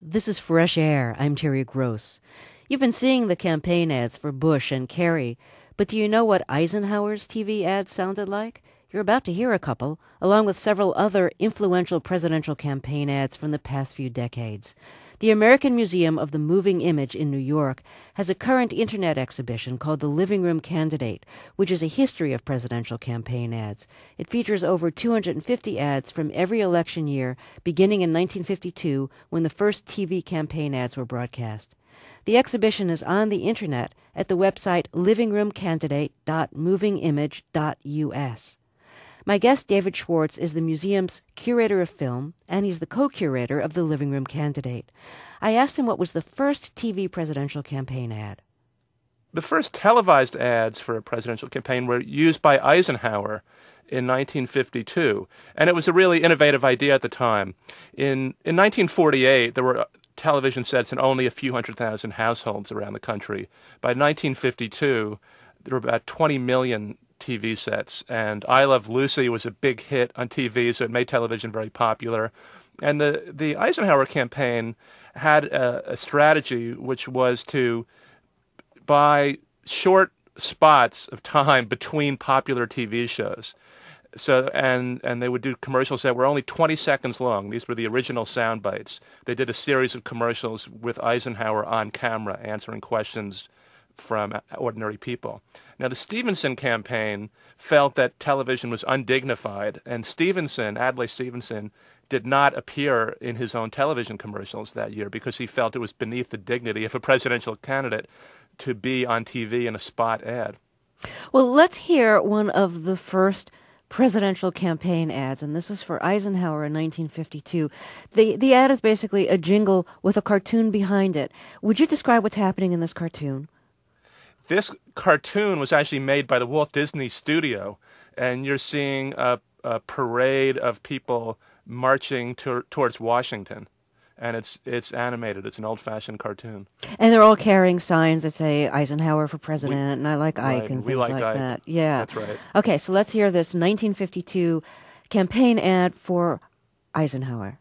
This is Fresh Air. I'm Terry Gross. You've been seeing the campaign ads for Bush and Kerry, but do you know what Eisenhower's TV ads sounded like? You're about to hear a couple, along with several other influential presidential campaign ads from the past few decades. The American Museum of the Moving Image in New York has a current internet exhibition called The Living Room Candidate, which is a history of presidential campaign ads. It features over 250 ads from every election year, beginning in 1952, when the first TV campaign ads were broadcast. The exhibition is on the internet at the website livingroomcandidate.movingimage.us. My guest, David Schwartz, is the museum's curator of film, and he's the co-curator of the Living Room Candidate. I asked him what was the first TV presidential campaign ad. The first televised ads for a presidential campaign were used by Eisenhower in 1952, and it was a really innovative idea at the time. In 1948, there were television sets in only a few 100,000 households around the country. By 1952, there were about 20 million TV sets, and I Love Lucy was a big hit on TV, so it made television very popular. And the Eisenhower campaign had a strategy which was to buy short spots of time between popular TV shows. So and they would do commercials that were only 20 seconds long. These were the original sound bites. They did a series of commercials with Eisenhower on camera answering questions from ordinary people. Now, the Stevenson campaign felt that television was undignified, and Adlai Stevenson, did not appear in his own television commercials that year because he felt it was beneath the dignity of a presidential candidate to be on TV in a spot ad. Well, let's hear one of the first presidential campaign ads, and this was for Eisenhower in 1952. The ad is basically a jingle with a cartoon behind it. Would you describe what's happening in this cartoon? This cartoon was actually made by the Walt Disney Studio, and you're seeing a parade of people marching towards Washington, and it's animated. It's an old-fashioned cartoon. And they're all carrying signs that say Eisenhower for president, and I like Ike, right, and we things like like Ike. that. Yeah. That's right. Okay, so let's hear this 1952 campaign ad for Eisenhower.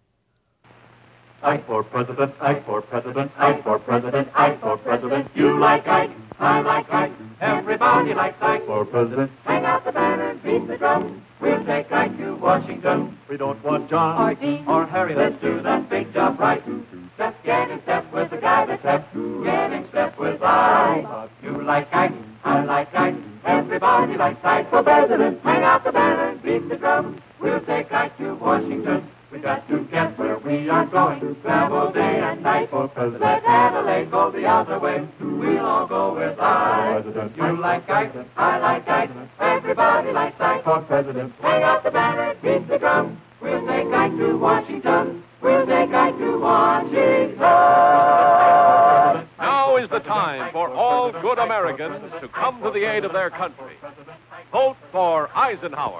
Ike for president, Ike for president, Ike for president, Ike for president. You like Ike, I like Ike, everybody likes Ike for president. Hang out the banner, beat the drum, we'll take Ike to Washington. We don't want John or Dean or Harry, let's do that big job right. Just get in step with the guy that's hep, get in step with Ike. You like Ike, I like Ike, everybody likes Ike for president. Hang out the banner, beat the drum, we'll take Ike to Washington. We got to get where we are going, travel day and night for president. Let Adelaide go the other way, we'll all go with Ike. You like Ike, I like Ike, everybody likes Ike for president. Hang out the banner, beat the drum, we'll take Ike to Washington, we'll take Ike to Washington. Now is the time for all good Americans to come to the aid of their country. Vote for Eisenhower.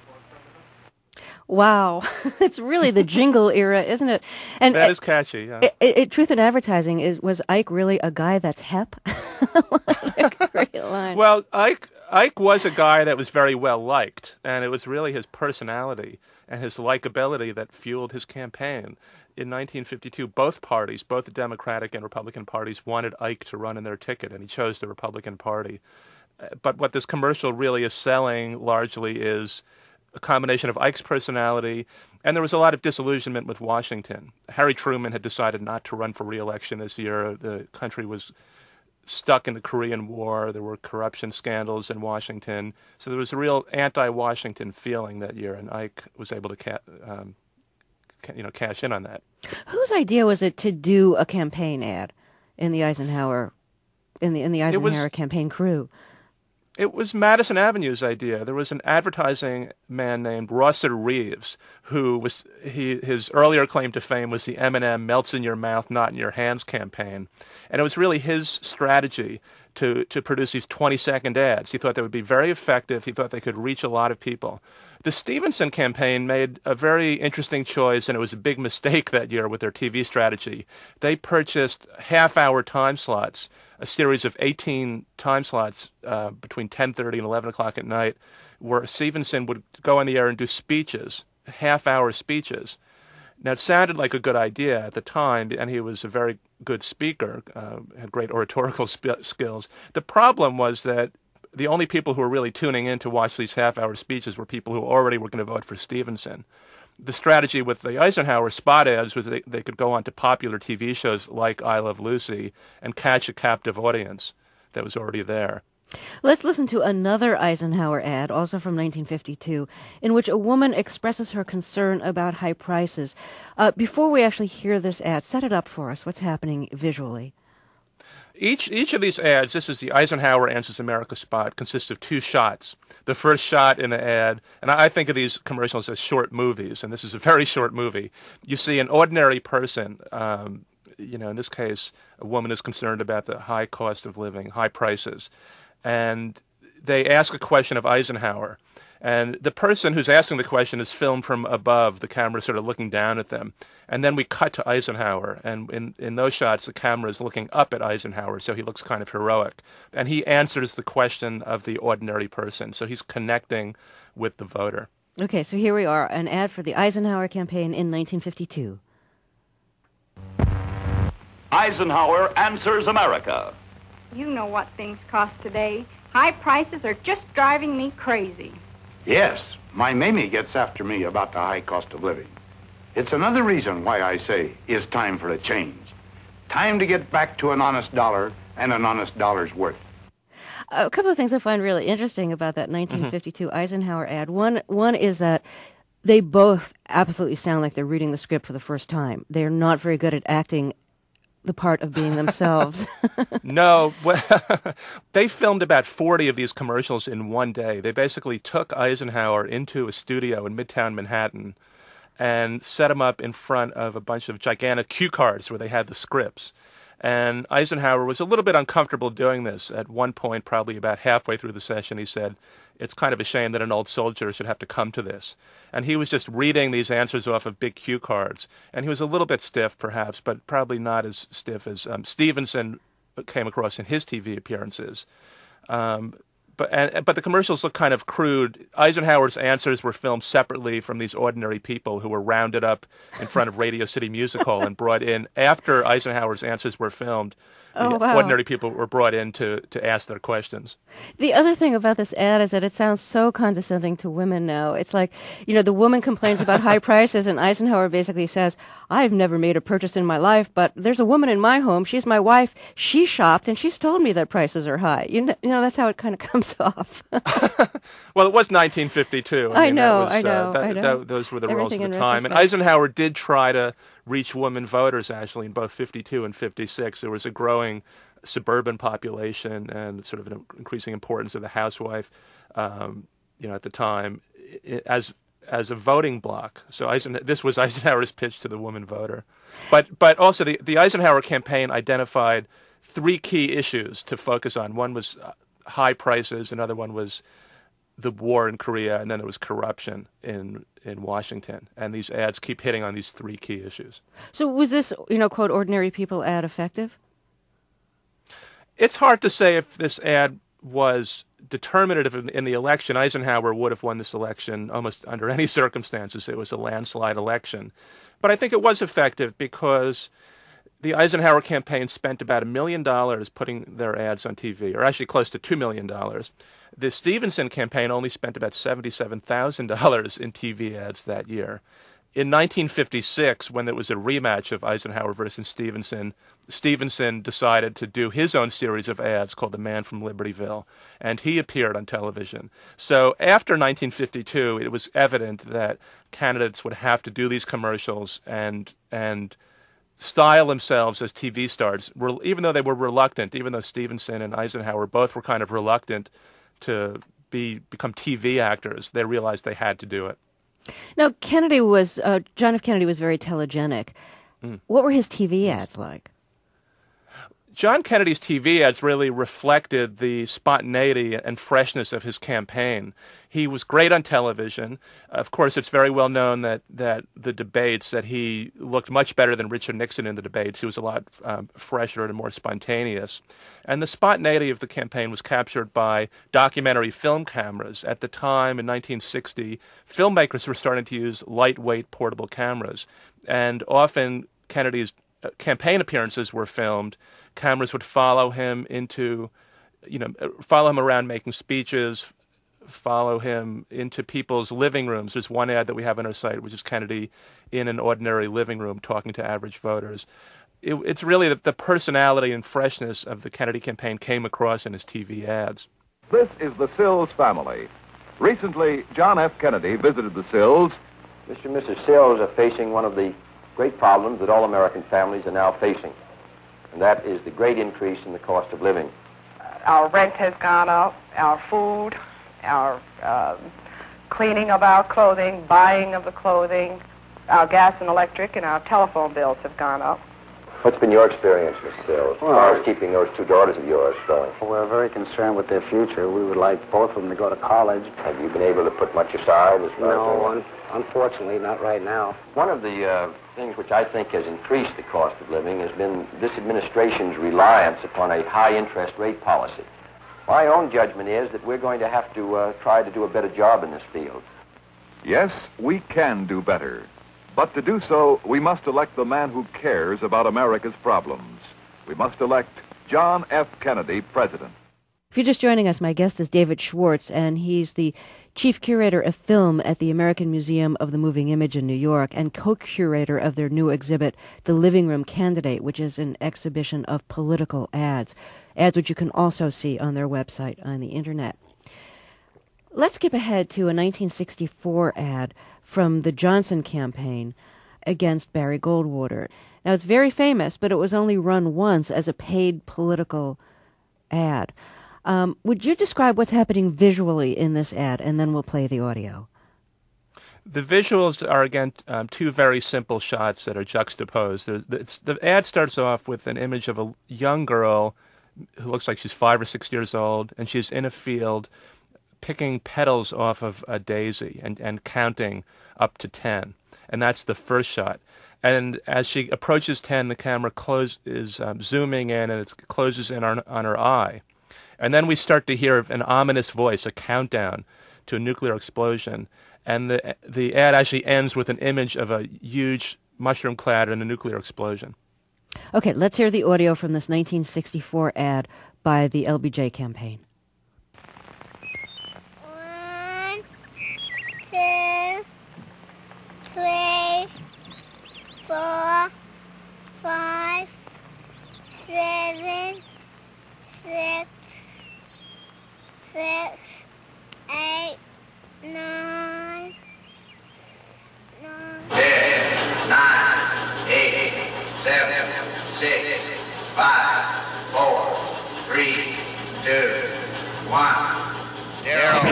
Wow, it's really the jingle era, isn't it? And that is catchy. Yeah. Truth in Advertising was Ike really a guy that's hep? What a great line. Well, Ike was a guy that was very well liked, and it was really his personality and his likability that fueled his campaign. In 1952, both parties, both the Democratic and Republican parties, wanted Ike to run in their ticket, and he chose the Republican Party. But what this commercial really is selling largely is a combination of Ike's personality, and there was a lot of disillusionment with Washington. Harry Truman had decided not to run for re-election this year. The country was stuck in the Korean War. There were corruption scandals in Washington. So there was a real anti-Washington feeling that year, and Ike was able to cash in on that. Whose idea was it to do a campaign ad in the Eisenhower campaign crew? It was Madison Avenue's idea. There was an advertising man named Rosser Reeves, his earlier claim to fame was the M&M melts in your mouth, not in your hands campaign. And it was really his strategy to produce these 20-second ads. He thought they would be very effective. He thought they could reach a lot of people. The Stevenson campaign made a very interesting choice, and it was a big mistake that year with their TV strategy. They purchased half-hour time slots, a series of 18 time slots between 10:30 and 11 o'clock at night, where Stevenson would go on the air and do speeches, half-hour speeches. Now, it sounded like a good idea at the time, and he was a very good speaker, had great oratorical skills. The problem was that the only people who were really tuning in to watch these half-hour speeches were people who already were going to vote for Stevenson. The strategy with the Eisenhower spot ads was they could go on to popular TV shows like I Love Lucy and catch a captive audience that was already there. Let's listen to another Eisenhower ad, also from 1952, in which a woman expresses her concern about high prices. Before we actually hear this ad, set it up for us. What's happening visually? Each of these ads, this is the Eisenhower Answers America spot, consists of two shots. The first shot in the ad, and I think of these commercials as short movies, and this is a very short movie. You see an ordinary person, in this case, a woman is concerned about the high cost of living, high prices. And they ask a question of Eisenhower. And the person who's asking the question is filmed from above, the camera sort of looking down at them. And then we cut to Eisenhower. And in those shots, the camera is looking up at Eisenhower, so he looks kind of heroic. And he answers the question of the ordinary person. So he's connecting with the voter. Okay, so here we are, an ad for the Eisenhower campaign in 1952. Eisenhower Answers America. You know what things cost today. High prices are just driving me crazy. Yes, my Mamie gets after me about the high cost of living. It's another reason why I say it's time for a change. Time to get back to an honest dollar and an honest dollar's worth. A couple of things I find really interesting about that 1952 Eisenhower ad. One is that they both absolutely sound like they're reading the script for the first time. They're not very good at acting the part of being themselves. No, they filmed about 40 of these commercials in one day. They basically took Eisenhower into a studio in Midtown Manhattan and set him up in front of a bunch of gigantic cue cards where they had the scripts. And Eisenhower was a little bit uncomfortable doing this. At one point, probably about halfway through the session, he said, "It's kind of a shame that an old soldier should have to come to this." And he was just reading these answers off of big cue cards. And he was a little bit stiff, perhaps, but probably not as stiff as Stevenson came across in his TV appearances. But the commercials look kind of crude. Eisenhower's answers were filmed separately from these ordinary people who were rounded up in front of Radio City Music Hall and brought in after Eisenhower's answers were filmed. Ordinary people were brought in to ask their questions. The other thing about this ad is that it sounds so condescending to women now. It's like, the woman complains about high prices, and Eisenhower basically says, "I've never made a purchase in my life, but there's a woman in my home. She's my wife. She shopped, and she's told me that prices are high." That's how it kind of comes off. Well, it was 1952. I know. Those were the rules of the time. And Eisenhower did try to reach women voters, actually, in both 52 and 56. There was a growing suburban population and sort of an increasing importance of the housewife, at the time, as a voting bloc. So this was Eisenhower's pitch to the woman voter. But also the Eisenhower campaign identified three key issues to focus on. One was high prices, another one was the war in Korea, and then there was corruption in Washington. And these ads keep hitting on these three key issues. So was this, quote, ordinary people ad effective? It's hard to say if this ad was determinative in the election. Eisenhower would have won this election almost under any circumstances. It was a landslide election. But I think it was effective because the Eisenhower campaign spent about $1 million putting their ads on TV, or actually close to $2 million. The Stevenson campaign only spent about $77,000 in TV ads that year. In 1956, when there was a rematch of Eisenhower versus Stevenson, Stevenson decided to do his own series of ads called The Man from Libertyville, and he appeared on television. So after 1952, it was evident that candidates would have to do these commercials and style themselves as TV stars, even though they were reluctant, even though Stevenson and Eisenhower both were kind of reluctant to become TV actors. They realized they had to do it. Now, John F. Kennedy was very telegenic. What were his TV ads like? John Kennedy's TV ads really reflected the spontaneity and freshness of his campaign. He was great on television. Of course, it's very well known that the debates, that he looked much better than Richard Nixon in the debates. He was a lot fresher and more spontaneous. And the spontaneity of the campaign was captured by documentary film cameras. At the time, in 1960, filmmakers were starting to use lightweight portable cameras. And often Kennedy's campaign appearances were filmed. Cameras would follow him follow him around making speeches, follow him into people's living rooms. There's one ad that we have on our site, which is Kennedy in an ordinary living room talking to average voters. It's really the personality and freshness of the Kennedy campaign came across in his TV ads. This is the Sills family. Recently, John F. Kennedy visited the Sills. Mr. and Mrs. Sills are facing one of the great problems that all American families are now facing, and that is the great increase in the cost of living. Our rent has gone up, our food, our cleaning of our clothing, buying of the clothing, our gas and electric, and our telephone bills have gone up. What's been your experience, Mrs. Sills, as far as keeping those two daughters of yours going? We're very concerned with their future. We would like both of them to go to college. Have you been able to put much aside? No, unfortunately, not right now. One of the things which I think has increased the cost of living has been this administration's reliance upon a high interest rate policy. My own judgment is that we're going to have to try to do a better job in this field. Yes, we can do better. But to do so, we must elect the man who cares about America's problems. We must elect John F. Kennedy president. If you're just joining us, my guest is David Schwartz, and he's the chief curator of film at the American Museum of the Moving Image in New York and co-curator of their new exhibit, The Living Room Candidate, which is an exhibition of political ads which you can also see on their website on the Internet. Let's skip ahead to a 1964 ad from the Johnson campaign against Barry Goldwater. Now, it's very famous, but it was only run once as a paid political ad. Would you describe what's happening visually in this ad, and then we'll play the audio? The visuals are, again, two very simple shots that are juxtaposed. The ad starts off with an image of a young girl who looks like she's 5 or 6 years old, and she's in a field picking petals off of a daisy and counting up to 10. And that's the first shot. And as she approaches 10, the camera is zooming in, and it closes in on her eye. And then we start to hear an ominous voice, a countdown to a nuclear explosion. And the ad actually ends with an image of a huge mushroom cloud and a nuclear explosion. Okay, let's hear the audio from this 1964 ad by the LBJ campaign. 1, 2, 3, 4, 5, 7, 6, 8, 9, 10, 9, 8, 7, 6, 5, 4, 3, 2, 1, 0.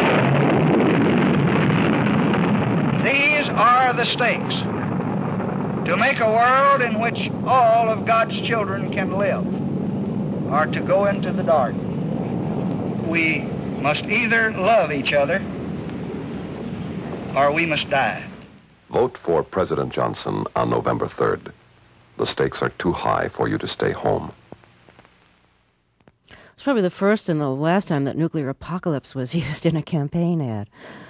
These are the stakes. To make a world in which all of God's children can live, or to go into the dark. We must either love each other, or we must die. Vote for President Johnson on November 3rd. The stakes are too high for you to stay home. It's probably the first and the last time that nuclear apocalypse was used in a campaign ad.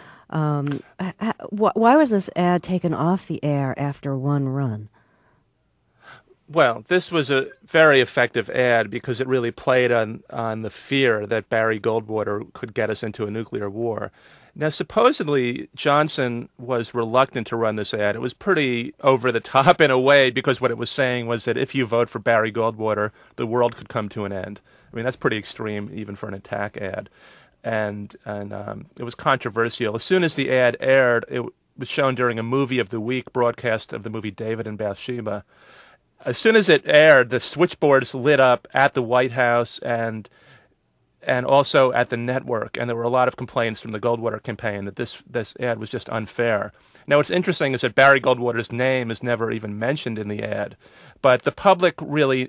Why was this ad taken off the air after one run? Well, this was a very effective ad because it really played on the fear that Barry Goldwater could get us into a nuclear war. Now, supposedly, Johnson was reluctant to run this ad. It was pretty over the top in a way because what it was saying was that if you vote for Barry Goldwater, the world could come to an end. I mean, that's pretty extreme even for an attack ad. And it was controversial. As soon as the ad aired, it was shown during a Movie of the Week broadcast of the movie David and Bathsheba. As soon as it aired, the switchboards lit up at the White House and also at the network, and there were a lot of complaints from the Goldwater campaign that this ad was just unfair. Now, what's interesting is that Barry Goldwater's name is never even mentioned in the ad, but the public really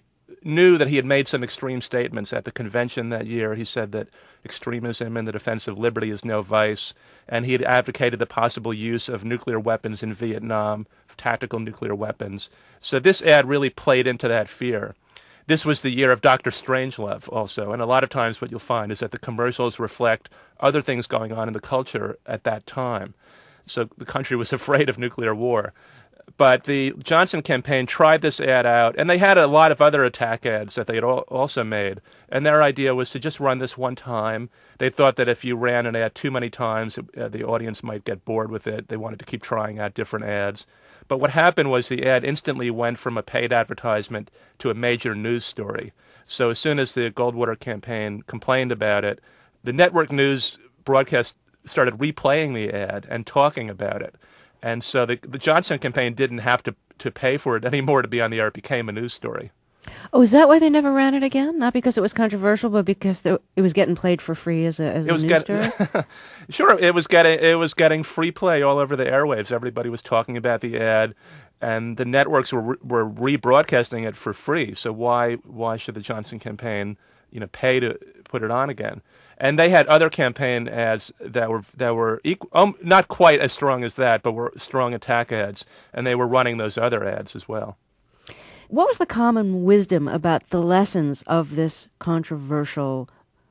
knew that he had made some extreme statements at the convention that year. He said that extremism in the defense of liberty is no vice, and he had advocated the possible use of nuclear weapons in Vietnam, tactical nuclear weapons. So this ad really played into that fear. This was the year of Dr. Strangelove also, and a lot of times what you'll find is that the commercials reflect other things going on in the culture at that time. So the country was afraid of nuclear war. But the Johnson campaign tried this ad out, and they had a lot of other attack ads that they had also made. And their idea was to just run this one time. They thought that if you ran an ad too many times, the audience might get bored with it. They wanted to keep trying out different ads. But what happened was the ad instantly went from a paid advertisement to a major news story. So as soon as the Goldwater campaign complained about it, the network news broadcast started replaying the ad and talking about it. And so the Johnson campaign didn't have to pay for it anymore to be on the air. It became a news story. Oh, is that why they never ran it again? Not because it was controversial, but because it was getting played for free as a news story? Sure, it was getting free play all over the airwaves. Everybody was talking about the ad, and the networks were rebroadcasting it for free. So why should the Johnson campaign, pay to put it on again? And they had other campaign ads that were not quite as strong as that, but were strong attack ads, and they were running those other ads as well. What was the common wisdom about the lessons of this controversial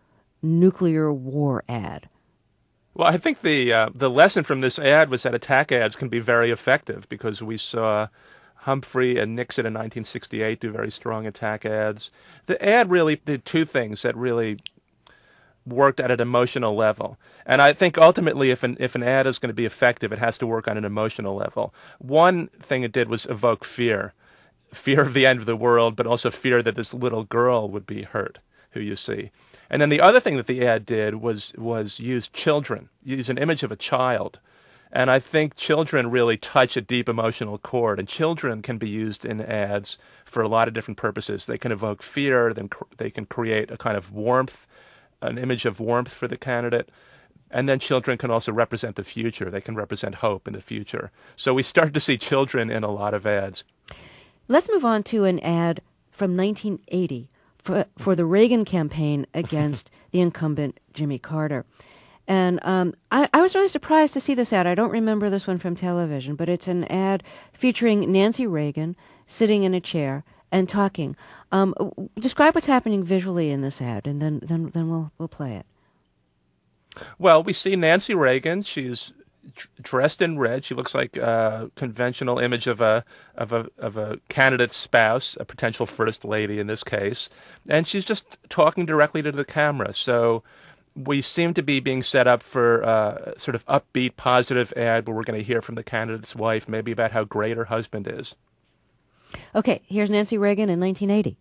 nuclear war ad? Well, I think the lesson from this ad was that attack ads can be very effective, because we saw Humphrey and Nixon in 1968 do very strong attack ads. The ad really did two things that really worked at an emotional level. And I think ultimately if an ad is going to be effective, it has to work on an emotional level. One thing it did was evoke fear of the end of the world, but also fear that this little girl would be hurt, who you see. And then the other thing that the ad did was use an image of a child. And I think children really touch a deep emotional chord, and children can be used in ads for a lot of different purposes. They can evoke fear, then they can create a kind of warmth, an image of warmth for the candidate. And then children can also represent the future. They can represent hope in the future. So we start to see children in a lot of ads. Let's move on to an ad from 1980 for the Reagan campaign against the incumbent Jimmy Carter. And I was really surprised to see this ad. I don't remember this one from television, but it's an ad featuring Nancy Reagan sitting in a chair and talking. Describe what's happening visually in this ad, and then we'll play it. Well, we see Nancy Reagan. She's dressed in red. She looks like a conventional image of a candidate's spouse, a potential first lady in this case, and she's just talking directly to the camera. So we seem to be being set up for a sort of upbeat, positive ad where we're going to hear from the candidate's wife, maybe about how great her husband is. Okay, here's Nancy Reagan in 1980.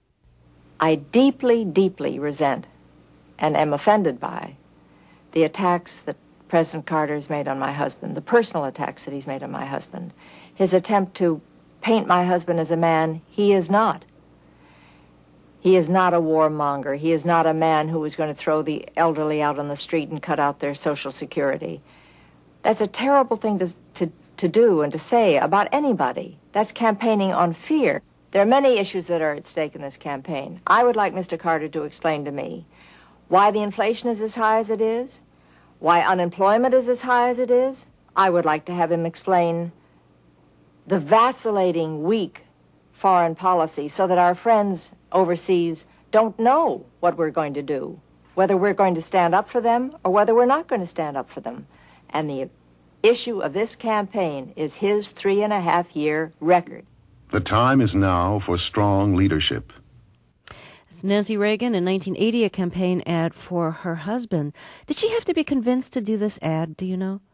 I deeply, deeply resent and am offended by the attacks that President Carter has made on my husband, the personal attacks that he's made on my husband, his attempt to paint my husband as a man he is not. He is not a warmonger. He is not a man who is going to throw the elderly out on the street and cut out their Social Security. That's a terrible thing to do and to say about anybody. That's campaigning on fear. There are many issues that are at stake in this campaign. I would like Mr. Carter to explain to me why the inflation is as high as it is, why unemployment is as high as it is. I would like to have him explain the vacillating, weak foreign policy so that our friends overseas don't know what we're going to do, whether we're going to stand up for them or whether we're not going to stand up for them. And the issue of this campaign is his 3.5-year record. The time is now for strong leadership. It's Nancy Reagan in 1980, a campaign ad for her husband. Did she have to be convinced to do this ad? Do you know?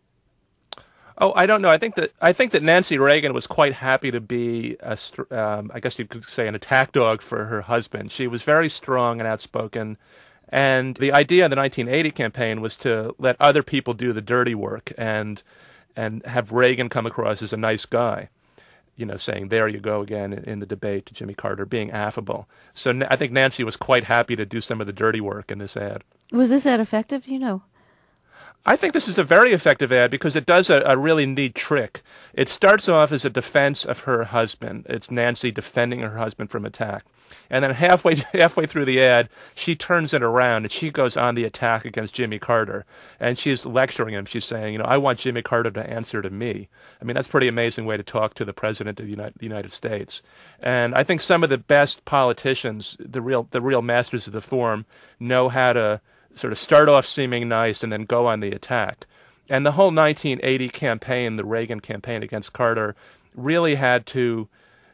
Oh, I don't know. I think that Nancy Reagan was quite happy to be, I guess you could say, an attack dog for her husband. She was very strong and outspoken. And the idea of the 1980 campaign was to let other people do the dirty work and have Reagan come across as a nice guy, saying, there you go again in the debate to Jimmy Carter, being affable. So I think Nancy was quite happy to do some of the dirty work in this ad. Was this ad effective? Do you know? I think this is a very effective ad because it does a really neat trick. It starts off as a defense of her husband. It's Nancy defending her husband from attack. And then halfway through the ad, she turns it around and she goes on the attack against Jimmy Carter. And she's lecturing him. She's saying, I want Jimmy Carter to answer to me. I mean, that's a pretty amazing way to talk to the President of the United States. And I think some of the best politicians, the real masters of the form, know how to sort of start off seeming nice and then go on the attack. And the whole 1980 campaign, the Reagan campaign against Carter, really had to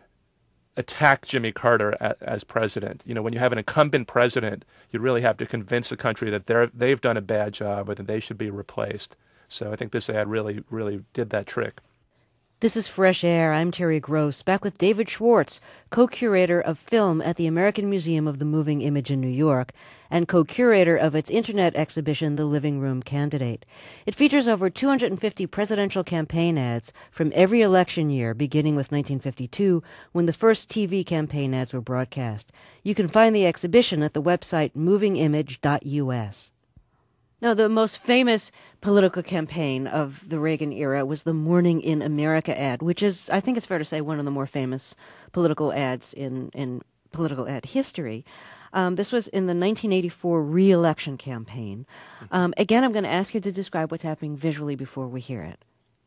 attack Jimmy Carter as president. When you have an incumbent president, you really have to convince the country that they've done a bad job or that they should be replaced. So I think this ad really, really did that trick. This is Fresh Air. I'm Terry Gross, back with David Schwartz, co-curator of film at the American Museum of the Moving Image in New York, and co-curator of its internet exhibition, The Living Room Candidate. It features over 250 presidential campaign ads from every election year, beginning with 1952, when the first TV campaign ads were broadcast. You can find the exhibition at the website movingimage.us. Now, the most famous political campaign of the Reagan era was the Morning in America ad, which is, I think it's fair to say, one of the more famous political ads in political ad history. This was in the 1984 re-election campaign. Again, I'm going to ask you to describe what's happening visually before we hear it.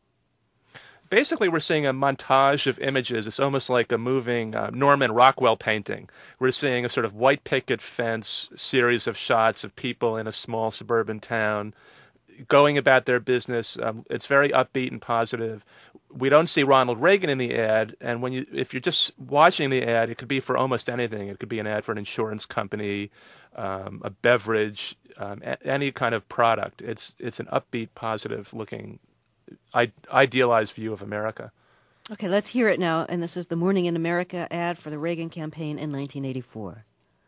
Basically, we're seeing a montage of images. It's almost like a moving Norman Rockwell painting. We're seeing a sort of white picket fence series of shots of people in a small suburban town going about their business. It's very upbeat and positive. We don't see Ronald Reagan in the ad, and if you're just watching the ad, it could be for almost anything. It could be an ad for an insurance company, a beverage, any kind of product. It's an upbeat, positive-looking, idealized view of America. Okay, let's hear it now, and this is the Morning in America ad for the Reagan campaign in 1984.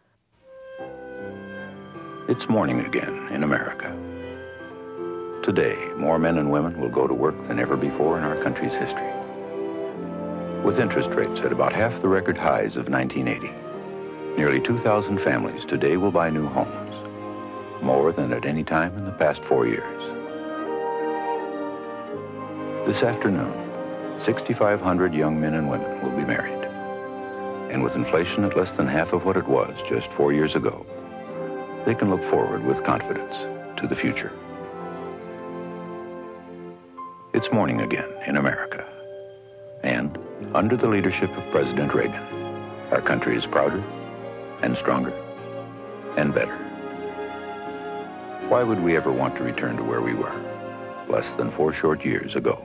It's morning again in America. Today, more men and women will go to work than ever before in our country's history. With interest rates at about half the record highs of 1980, nearly 2,000 families today will buy new homes, more than at any time in the past 4 years. This afternoon, 6,500 young men and women will be married. And with inflation at less than half of what it was just 4 years ago, they can look forward with confidence to the future. It's morning again in America. And under the leadership of President Reagan, our country is prouder and stronger and better. Why would we ever want to return to where we were less than 4 short years ago?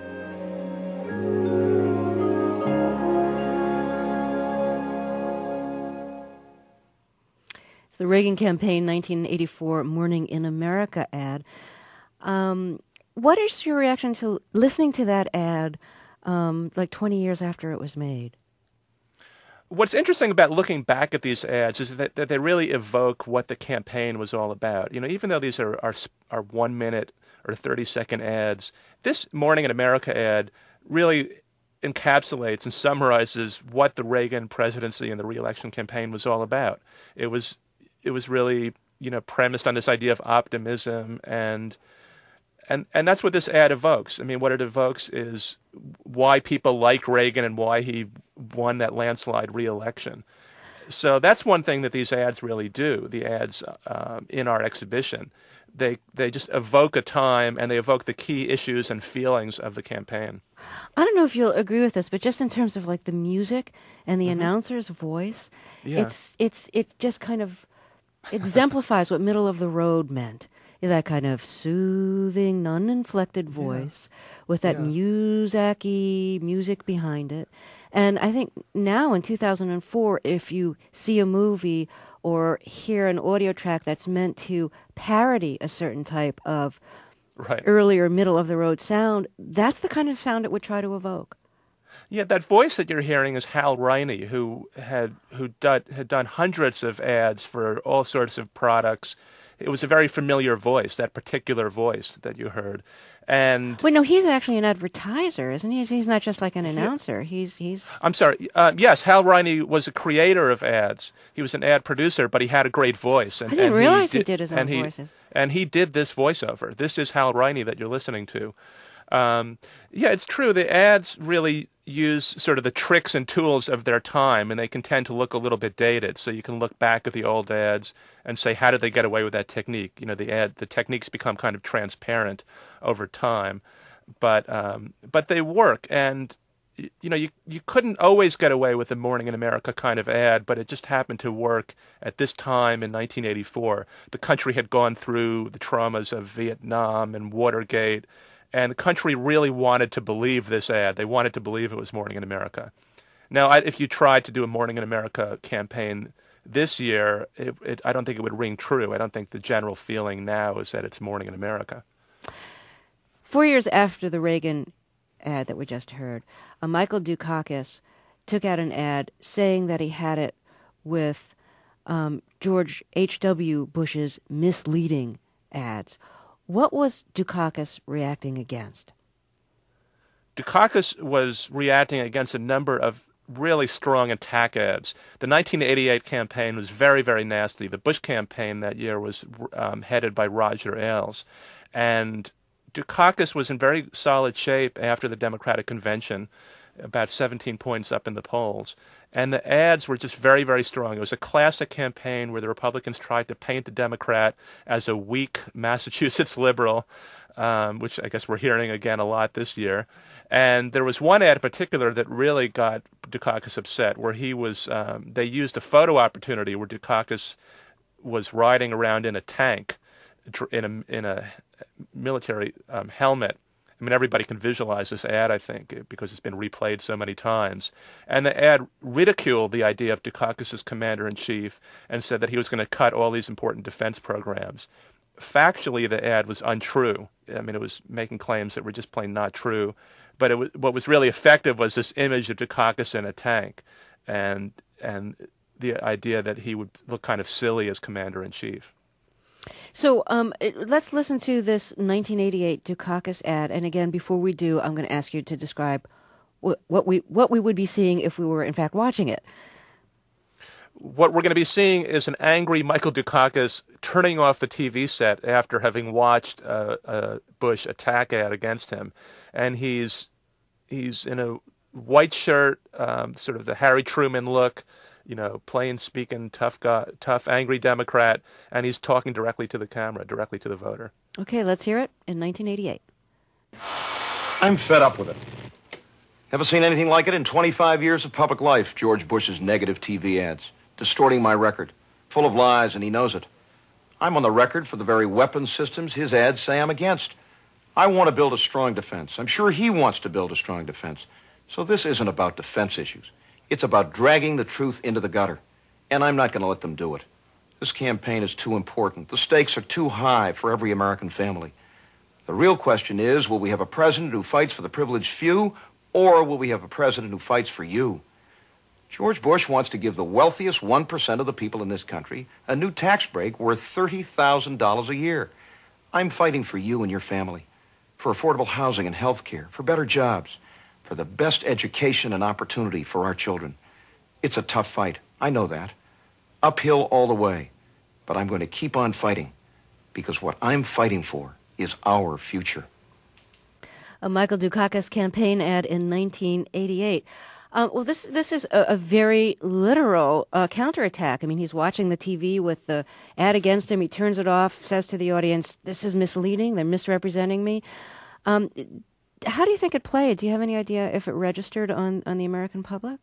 It's the Reagan campaign 1984 Morning in America ad. What is your reaction to listening to that ad like 20 years after it was made? What's interesting about looking back at these ads is that they really evoke what the campaign was all about. Even though these are 1 minute or 30-second ads, this Morning in America ad really encapsulates and summarizes what the Reagan presidency and the re-election campaign was all about. It was really, premised on this idea of optimism and that's what this ad evokes. I mean, what it evokes is why people like Reagan and why he won that landslide re-election. So that's one thing that these ads really do, the ads in our exhibition. They just evoke a time and they evoke the key issues and feelings of the campaign. I don't know if you'll agree with this, but just in terms of like the music and the announcer's voice, it just kind of exemplifies what middle of the road meant. That kind of soothing, non-inflected voice with that music-y music behind it. And I think now in 2004, if you see a movie or hear an audio track that's meant to parody a certain type of earlier middle-of-the-road sound, that's the kind of sound it would try to evoke. Yeah, that voice that you're hearing is Hal Riney, who had done hundreds of ads for all sorts of products. It was a very familiar voice, that particular voice that you heard. And wait, no, he's actually an advertiser, isn't he? He's not just like an announcer. He's. I'm sorry. Yes, Hal Riney was a creator of ads. He was an ad producer, but he had a great voice. I didn't realize he did his own voices. And he did this voiceover. This is Hal Riney that you're listening to. Yeah, it's true. The ads really use sort of the tricks and tools of their time, and they can tend to look a little bit dated. So you can look back at the old ads and say, how did they get away with that technique? You know, the techniques become kind of transparent over time, but they work. And you know, you couldn't always get away with the Morning in America kind of ad, but it just happened to work at this time in 1984. The country had gone through the traumas of Vietnam and Watergate, and the country really wanted to believe this ad. They wanted to believe it was Morning in America. Now, if you tried to do a Morning in America campaign this year, I don't think it would ring true. I don't think the general feeling now is that it's Morning in America. 4 years after the Reagan ad that we just heard, Michael Dukakis took out an ad saying that he had it with George H.W. Bush's misleading ads. What was Dukakis reacting against? Dukakis was reacting against a number of really strong attack ads. The 1988 campaign was very, very nasty. The Bush campaign that year was headed by Roger Ailes. And Dukakis was in very solid shape after the Democratic Convention, about 17 points up in the polls. And the ads were just very, very strong. It was a classic campaign where the Republicans tried to paint the Democrat as a weak Massachusetts liberal, which I guess we're hearing again a lot this year. And there was one ad in particular that really got Dukakis upset, where he was, they used a photo opportunity where Dukakis was riding around in a tank, in a military helmet. I mean, everybody can visualize this ad, I think, because it's been replayed so many times. And the ad ridiculed the idea of Dukakis as commander-in-chief and said that he was going to cut all these important defense programs. Factually, the ad was untrue. I mean, it was making claims that were just plain not true. But what was really effective was this image of Dukakis in a tank and the idea that he would look kind of silly as commander-in-chief. So let's listen to this 1988 Dukakis ad. And again, before we do, I'm going to ask you to describe what we would be seeing if we were, in fact, watching it. What we're going to be seeing is an angry Michael Dukakis turning off the TV set after having watched a Bush attack ad against him. And he's in a white shirt, sort of the Harry Truman look, you know, plain speaking, tough guy, tough, angry Democrat, and he's talking directly to the camera, directly to the voter. Okay, let's hear it in 1988. I'm fed up with it. Never seen anything like it in 25 years of public life, George Bush's negative TV ads, distorting my record, full of lies, and he knows it. I'm on the record for the very weapons systems his ads say I'm against. I want to build a strong defense. I'm sure he wants to build a strong defense. So this isn't about defense issues. It's about dragging the truth into the gutter. And I'm not going to let them do it. This campaign is too important. The stakes are too high for every American family. The real question is, will we have a president who fights for the privileged few, or will we have a president who fights for you? George Bush wants to give the wealthiest 1% of the people in this country a new tax break worth $30,000 a year. I'm fighting for you and your family, for affordable housing and health care, for better jobs, for the best education and opportunity for our children. It's a tough fight. I know that. Uphill all the way. But I'm going to keep on fighting, because what I'm fighting for is our future. A Michael Dukakis campaign ad in 1988. Well, this is a very literal counterattack. I mean, he's watching the TV with the ad against him. He turns it off, says to the audience, "This is misleading. They're misrepresenting me." How do you think it played? Do you have any idea if it registered on the American public?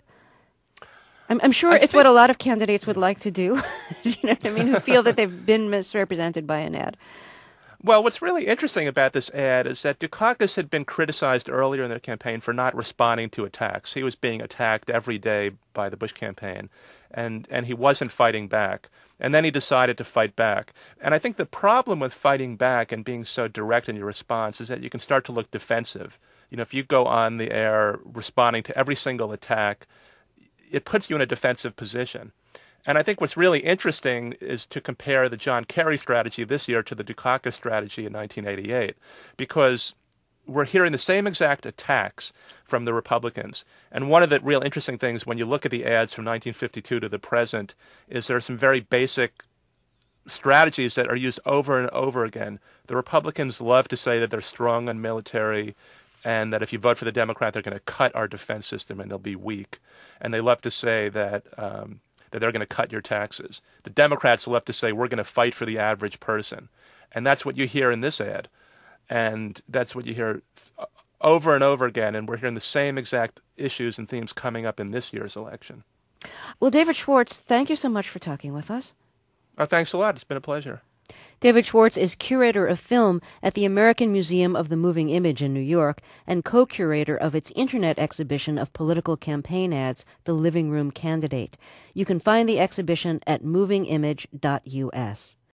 I'm sure it's what a lot of candidates would like to do. You know what I mean? Who feel that they've been misrepresented by an ad. Well, what's really interesting about this ad is that Dukakis had been criticized earlier in the campaign for not responding to attacks. He was being attacked every day by the Bush campaign, and he wasn't fighting back. And then he decided to fight back. And I think the problem with fighting back and being so direct in your response is that you can start to look defensive. You know, if you go on the air responding to every single attack, it puts you in a defensive position. And I think what's really interesting is to compare the John Kerry strategy this year to the Dukakis strategy in 1988, because we're hearing the same exact attacks from the Republicans. And one of the real interesting things when you look at the ads from 1952 to the present is there are some very basic strategies that are used over and over again. The Republicans love to say that they're strong on military and that if you vote for the Democrat, they're going to cut our defense system and they'll be weak. And they love to say that that they're going to cut your taxes. The Democrats love to say we're going to fight for the average person. And that's what you hear in this ad. And that's what you hear over and over again. And we're hearing the same exact issues and themes coming up in this year's election. Well, David Schwartz, thank you so much for talking with us. Thanks a lot. It's been a pleasure. David Schwartz is curator of film at the American Museum of the Moving Image in New York and co-curator of its Internet exhibition of political campaign ads, The Living Room Candidate. You can find the exhibition at movingimage.us.